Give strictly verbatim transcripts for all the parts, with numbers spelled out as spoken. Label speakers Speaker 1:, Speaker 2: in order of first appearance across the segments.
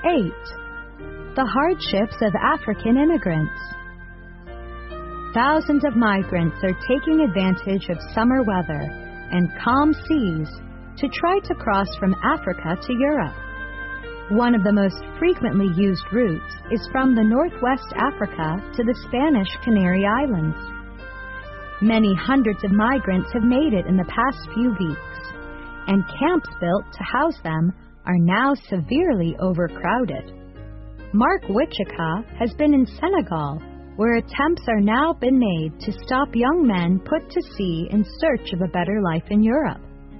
Speaker 1: eight. The hardships of African immigrants. Thousands of migrants are taking advantage of summer weather and calm seas to try to cross from Africa to Europe. One of the most frequently used routes is from the Northwest Africa to the Spanish Canary Islands. Many hundreds of migrants have made it in the past few weeks, and camps built to house them are now severely overcrowded. Mark Wichika has been in Senegal, where attempts are now been made to stop young men put to sea in search of a better life in Europe.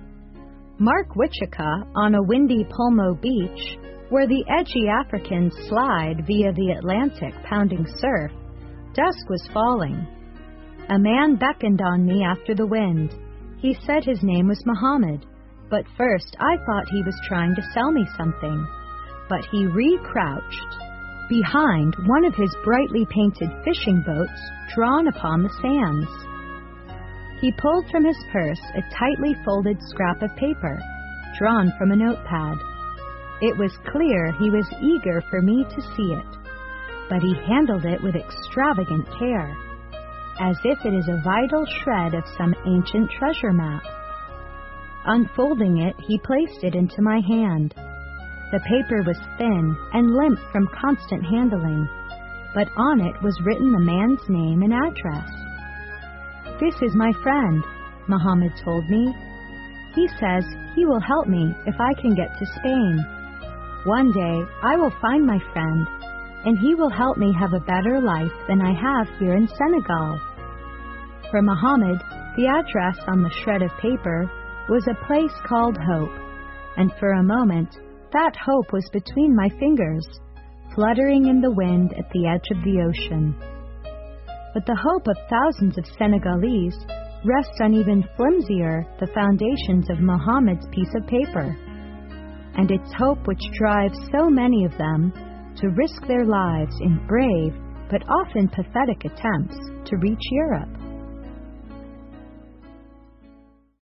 Speaker 1: Mark Wichika, on a windy Pulmo beach, where the edgy Africans slide via the Atlantic pounding surf, dusk was falling. A man beckoned on me after the wind. He said his name was Muhammad, but first I thought he was trying to sell me something. But he re-crouched behind one of his brightly painted fishing boats drawn upon the sands. He pulled from his purse a tightly folded scrap of paper, drawn from a notepad. It was clear he was eager for me to see it, but he handled it with extravagant care, as if it is a vital shred of some ancient treasure map. Unfolding it, he placed it into my hand. The paper was thin and limp from constant handling, but on it was written the man's name and address. "This is my friend," Muhammad told me. "He says he will help me if I can get to Spain. One day I will find my friend, and he will help me have a better life than I have here in Senegal." For Muhammad, the address on the shred of paper was a place called Hope, and for a moment, that hope was between my fingers, fluttering in the wind at the edge of the ocean. But the hope of thousands of Senegalese rests on even flimsier the foundations of Muhammad's piece of paper, and it's hope which drives so many of them to risk their lives in brave but often pathetic attempts to reach Europe.